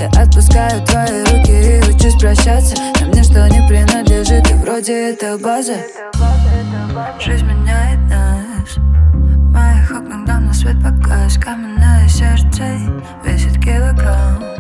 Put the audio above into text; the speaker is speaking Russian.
Я отпускаю твои руки и учусь прощаться. Но мне что не принадлежит, и вроде это база. Жизнь меняет нас. В моих окнах давно свет погас. Каменное сердце весит килограмм.